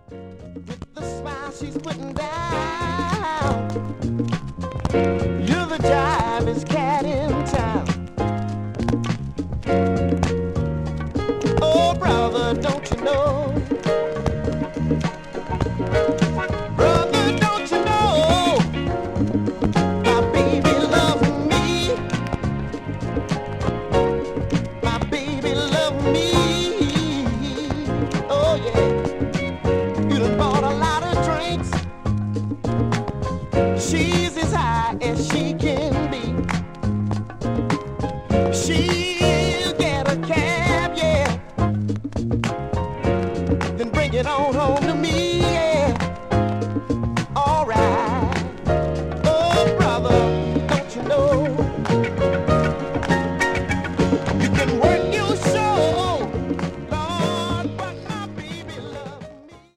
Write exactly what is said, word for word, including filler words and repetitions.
With the smile she's putting down, you're the jivest cat in town. Oh, brother, don't you know? Brother, don't you know? My baby loves me. My baby loves me. Oh, yeah. You done bought a lot of drinks. She's as high as she can be. She'll get a cab, yeah. Then bring it on home to me.